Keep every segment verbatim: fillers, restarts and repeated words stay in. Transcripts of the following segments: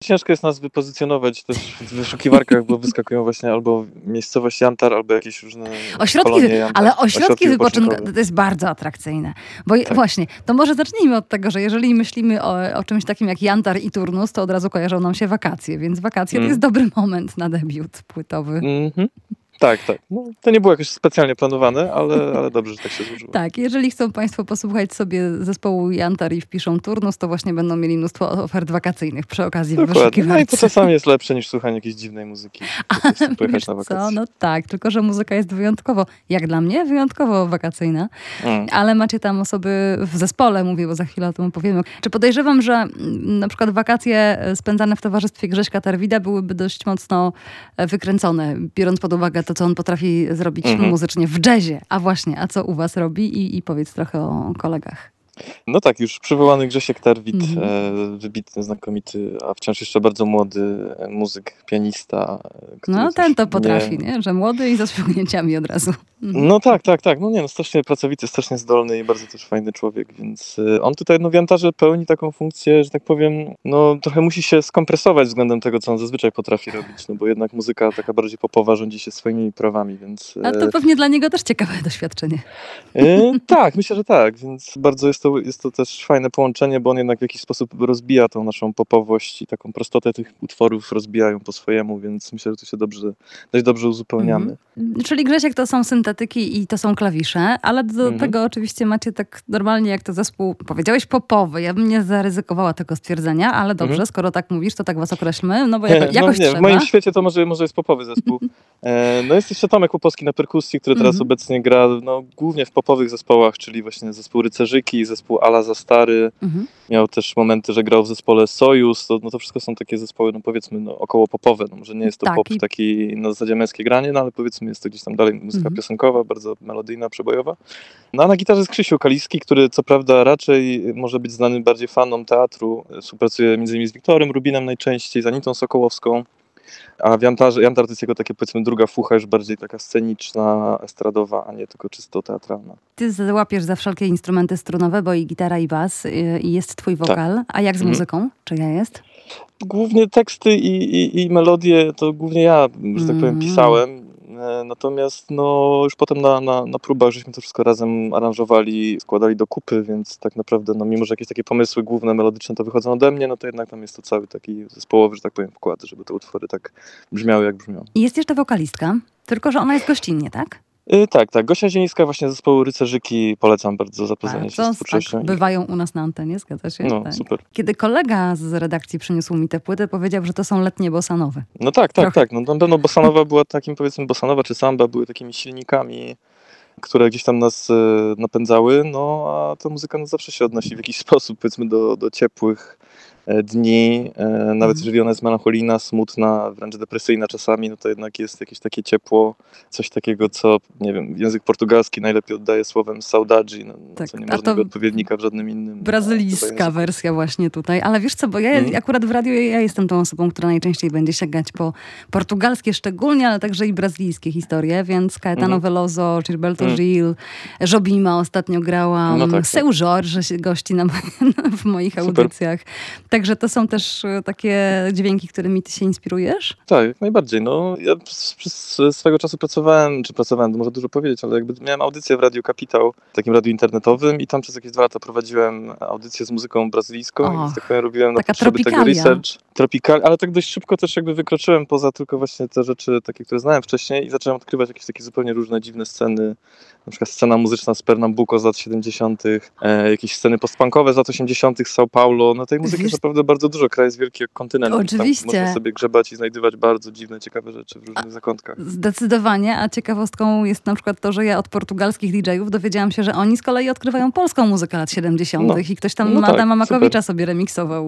Ciężko jest nas wypozycjonować też w wyszukiwarkach, bo wyskakują właśnie albo miejscowość Jantar, albo jakieś różne Ośrodki, kolonie Jantar. ale ośrodki, Ośrodki wypoczynkowe wypoczynkowe. to jest bardzo atrakcyjne. Bo Tak. właśnie, to może zacznijmy od tego, że jeżeli myślimy o, o czymś takim jak Jantar i turnus, to od razu kojarzą nam się wakacje, więc wakacje Mm. to jest dobry moment na debiut płytowy. Mhm. Tak, tak. No, to nie było jakoś specjalnie planowane, ale, ale dobrze, że tak się złożyło. Tak, jeżeli chcą Państwo posłuchać sobie zespołu Jantar i wpiszą turnus, to właśnie będą mieli mnóstwo ofert wakacyjnych przy okazji w Dokładnie. No i wyszukiwarce. to czasami jest lepsze niż słuchanie jakiejś dziwnej muzyki. Ale Pojechać wiesz na co, wakacje. no tak, tylko że muzyka jest wyjątkowo, jak dla mnie, wyjątkowo wakacyjna. Mm. Ale macie tam osoby w zespole, mówię, bo za chwilę o tym opowiemy. Czy podejrzewam, że mm, na przykład wakacje spędzane w towarzystwie Grześka Tarwida byłyby dość mocno e, wykręcone, biorąc pod uwagę to, co on potrafi zrobić Mhm. muzycznie w jazzie. A właśnie, a co u was robi? I, i powiedz trochę o kolegach. No tak, już przywołany Grzesiek Tarwid, Mhm. e, wybitny, znakomity, a wciąż jeszcze bardzo młody e, muzyk, pianista. e, który No też ten to nie- potrafi, nie? Że młody i z osiągnięciami od razu. Mhm. No tak, tak, tak. No nie, no strasznie pracowity, strasznie zdolny i bardzo też fajny człowiek, więc y, on tutaj no, w Jantarze pełni taką funkcję, że tak powiem, no trochę musi się skompresować względem tego, co on zazwyczaj potrafi robić, no bo jednak muzyka taka bardziej popowa rządzi się swoimi prawami, więc... A to pewnie dla niego też ciekawe doświadczenie. y, tak, myślę, że tak, więc bardzo jest to, jest to też fajne połączenie, bo on jednak w jakiś sposób rozbija tą naszą popowość i taką prostotę tych utworów rozbijają po swojemu, więc myślę, że to się dobrze, dość dobrze uzupełniamy. Mhm. Czyli Grzesiek to są syntetyki i to są klawisze, ale do Mhm. tego oczywiście macie tak normalnie jak to zespół, powiedziałeś popowy. Ja bym nie zaryzykowała tego stwierdzenia, ale dobrze, Mhm. skoro tak mówisz, to tak was określmy, no bo jako, jakoś no nie, trzeba. w moim świecie to może, może jest popowy zespół. E, no jest jeszcze Tomek Łopowski na perkusji, który teraz Mhm. obecnie gra no, głównie w popowych zespołach, czyli właśnie zespół Rycerzyki, zespół Ala za Stary. Mhm. Miał też momenty, że grał w zespole Sojus. To, no to wszystko są takie zespoły, no powiedzmy, no, około popowe. No, może nie jest to Tak, pop i- taki na zasadzie męskie granie, no ale powiedzmy jest to gdzieś tam dalej muzyka Mhm. piosenkowa, bardzo melodyjna, przebojowa. No a na gitarze jest Krzysiu Kaliski, który co prawda raczej może być znany bardziej fanom teatru. Współpracuje między innymi z Wiktorem Rubinem najczęściej, z Anitą Sokołowską. A w Jantarze, Jantar to jest jego takie powiedzmy druga fucha, już bardziej taka sceniczna, estradowa, a nie tylko czysto teatralna. Ty załapiesz za wszelkie instrumenty strunowe, bo i gitara, i bas, y, i jest twój wokal. A jak z Mhm. muzyką? Czyja jest? Głównie teksty i, i, i melodie to głównie ja, że tak powiem, Mhm. pisałem. E, Natomiast no, już potem na, na, na próbach żeśmy to wszystko razem aranżowali, składali do kupy, więc tak naprawdę, no, mimo że jakieś takie pomysły główne, melodyczne to wychodzą ode mnie, no to jednak tam jest to cały taki zespołowy, że tak powiem, wkład, żeby te utwory tak brzmiały, jak brzmią. I jest jeszcze wokalistka, tylko że ona jest gościnnie, tak? Y, tak, tak. Gosia Zielińska właśnie z zespołu Rycerzyki. Polecam bardzo zapoznanie się z Bardzo, twórczością. tak, bywają u nas na antenie, zgadza się? No, Tak. super. Kiedy kolega z redakcji przyniósł mi tę płytę, powiedział, że to są letnie bossanowe. No tak, tak, Trochę. tak. No na pewno bossanowa była takim, powiedzmy, bossanowa czy samba były takimi silnikami, które gdzieś tam nas e, napędzały, no a ta muzyka no, zawsze się odnosi w jakiś sposób, powiedzmy, do, do ciepłych e, dni. E, nawet Mhm. jeżeli ona jest melancholijna, smutna, wręcz depresyjna czasami, no to jednak jest jakieś takie ciepło, coś takiego, co, nie wiem, język portugalski najlepiej oddaje słowem saudade, no, Tak, co nie a ma to żadnego odpowiednika w żadnym innym. Brazylijska języku. wersja właśnie tutaj. Ale wiesz co, bo ja Mhm. akurat w radiu ja jestem tą osobą, która najczęściej będzie sięgać po portugalskie szczególnie, ale także i brazylijskie historie, więc Caetano Mhm. Veloso, Gilberto Mhm. Gil, Jobima ostatnio grałam, No tak, tak. Seu Jorge się gości na, w moich Super. audycjach. Także to są też e, takie dźwięki, którymi ty się inspirujesz? Tak, jak najbardziej. No, ja przez, przez swego czasu pracowałem, czy pracowałem, to może dużo powiedzieć, ale jakby miałem audycję w Radiu Kapitał, takim radiu internetowym i tam przez jakieś dwa lata prowadziłem audycję z muzyką brazylijską Och, i tak powiem robiłem na taka potrzeby tego tropikalia. research. Tropikal, ale tak dość szybko też jakby wykroczyłem poza tylko właśnie te rzeczy takie, które znałem wcześniej i zacząłem odkrywać jakieś takie zupełnie różne dziwne sceny. Na przykład scena muzyczna z Pernambuco z lat siedemdziesiątych, e, jakieś sceny postpunkowe z lat osiemdziesiątych z São Paulo. No tej muzyki Wiesz- jest naprawdę bardzo dużo. Kraj jest wielki jak kontynent. więc tam Oczywiście. można sobie grzebać i znajdywać bardzo dziwne, ciekawe rzeczy w różnych zakątkach. Zdecydowanie, a ciekawostką jest na przykład to, że ja od portugalskich didżejów dowiedziałam się, że oni z kolei odkrywają polską muzykę lat siedemdziesiątych No. i ktoś tam No tak, Adama Makowicza super. sobie remiksował.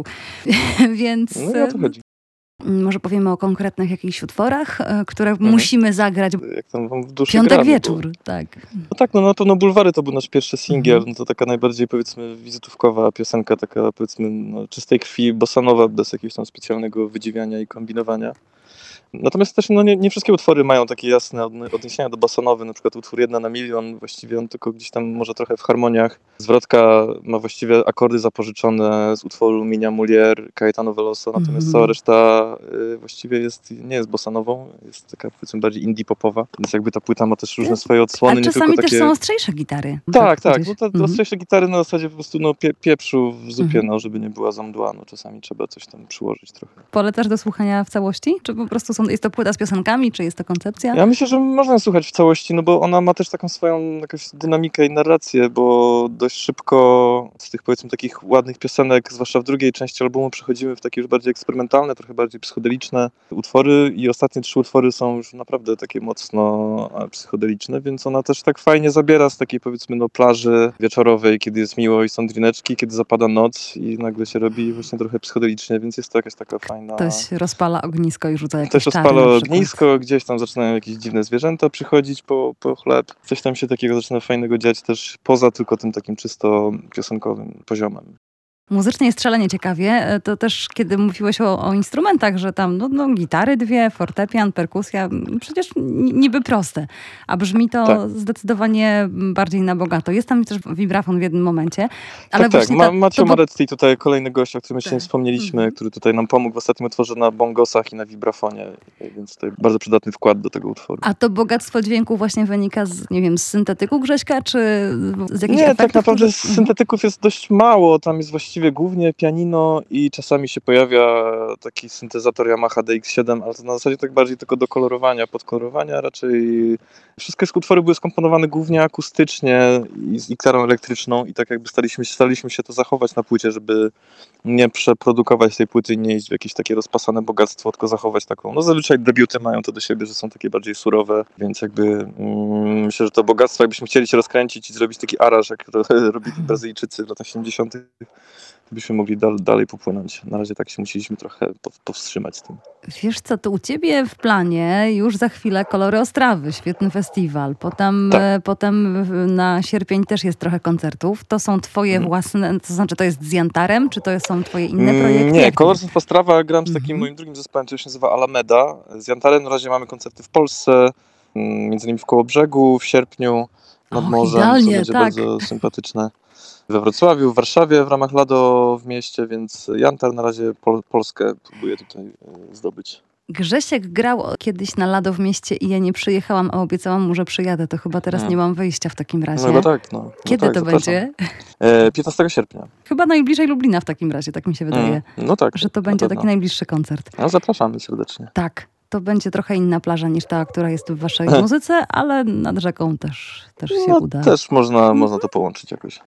Więc No i o to chodzi. e, może powiemy o konkretnych jakichś utworach, e, które musimy zagrać. Jak tam wam w duszy Piątek gra, no bo- wieczór, tak. No tak, no na pewno Bulwary to był nasz pierwszy singiel, Mhm. no to taka najbardziej powiedzmy wizytówkowa piosenka, taka powiedzmy no, czystej krwi, bossanowa, bez jakiegoś tam specjalnego wydziwiania i kombinowania. Natomiast też no, nie, nie wszystkie utwory mają takie jasne odn- odniesienia do basanowy, na przykład utwór Jedna na milion, właściwie on tylko gdzieś tam może trochę w harmoniach. Zwrotka ma właściwie akordy zapożyczone z utworu Minia Mulier, Caetano Veloso, natomiast Mhm. cała reszta y, właściwie jest, nie jest bosanową, jest taka powiedzmy bardziej indie popowa, więc jakby ta płyta ma też różne swoje A odsłony, nie tylko czasami takie... też są ostrzejsze gitary. Tak, tak, gdzieś. no te Mhm. ostrzejsze gitary na zasadzie po prostu no, pie, pieprzu w zupie, Mhm. no, żeby nie była za mdła, no czasami trzeba coś tam przyłożyć trochę. Polecasz do słuchania w całości? Czy po prostu są, jest to płyta z piosenkami, czy jest to koncepcja? Ja myślę, że można słuchać w całości, no bo ona ma też taką swoją jakąś dynamikę i narrację, bo dość szybko z tych powiedzmy takich ładnych piosenek, zwłaszcza w drugiej części albumu, przechodzimy w takie już bardziej eksperymentalne, trochę bardziej psychodeliczne utwory i ostatnie trzy utwory są już naprawdę takie mocno e, psychodeliczne, więc ona też tak fajnie zabiera z takiej powiedzmy no plaży wieczorowej, kiedy jest miło i są drineczki, kiedy zapada noc i nagle się robi właśnie trochę psychodelicznie, więc jest to jakaś taka fajna... Ktoś rozpala ognisko i rzuca jakieś Ktoś czary rozpala na przykład. ognisko, gdzieś tam zaczynają jakieś dziwne zwierzęta przychodzić po, po chleb. Coś tam się takiego zaczyna fajnego dziać też poza tylko tym takim czysto piosenkowym poziomem. Muzycznie jest szalenie ciekawie. To też, kiedy mówiłeś o, o instrumentach, że tam no, no, gitary dwie, fortepian, perkusja, przecież n- niby proste. A brzmi to Tak. zdecydowanie bardziej na bogato. Jest tam też wibrafon w jednym momencie. Ale tak, tak. właśnie Ma, ta- Macio to bo- Maretti, tutaj kolejny gość, o którym jeszcze nie Tak. wspomnieliśmy, Mhm. który tutaj nam pomógł w ostatnim utworze na bongosach i na wibrafonie, więc tutaj bardzo przydatny wkład do tego utworu. A to bogactwo dźwięku właśnie wynika z, nie wiem, z syntetyku Grześka, czy z jakichś Nie, efektów? tak naprawdę które- z syntetyków jest dość mało. Tam jest właściwie głównie pianino i czasami się pojawia taki syntezator Yamaha D X siedem, ale to na zasadzie tak bardziej tylko do kolorowania, podkolorowania. Raczej wszystkie utwory były skomponowane głównie akustycznie i z gitarą elektryczną i tak jakby staliśmy, staraliśmy się to zachować na płycie, żeby nie przeprodukować tej płyty i nie iść w jakieś takie rozpasane bogactwo, tylko zachować taką, no zazwyczaj debiuty mają to do siebie, że są takie bardziej surowe, więc jakby mm, myślę, że to bogactwo, jakbyśmy chcieli się rozkręcić i zrobić taki aranż, jak to robili Brazylijczycy w latach siedemdziesiątych, to byśmy mogli dal, dalej popłynąć. Na razie tak się musieliśmy trochę po, powstrzymać z tym. Wiesz co, to u ciebie w planie już za chwilę Kolory Ostrawy, świetny festiwal. Potem, Tak. e, potem w- na sierpień też jest trochę koncertów. To są twoje Mhm. własne, to znaczy to jest z Jantarem, czy to są twoje inne Mm, projekty? Nie, Jak to Colors jest? of Ostrawa gram z takim Mhm. moim drugim zespołem, który się nazywa Alameda. Z Jantarem na razie mamy koncerty w Polsce, mm, między innymi w Kołobrzegu, w sierpniu nad Och, morzem, idealnie, co będzie tak. bardzo sympatyczne. We Wrocławiu, w Warszawie w ramach Lado w mieście, więc Jantar na razie Pol- Polskę próbuje tutaj y, zdobyć. Grzesiek grał kiedyś na Lado w mieście i ja nie przyjechałam, a obiecałam mu, że przyjadę. To chyba teraz Mhm. nie mam wyjścia w takim razie. No chyba tak, no. no Kiedy tak, to zapraszam. będzie? E, piętnastego sierpnia. Chyba najbliżej Lublina w takim razie, tak mi się wydaje. Mm, no tak. Że to na będzie pewno. taki najbliższy koncert. No zapraszamy serdecznie. Tak, to będzie trochę inna plaża niż ta, która jest w waszej muzyce, ale nad rzeką też, też się No, uda. też można, można to połączyć jakoś.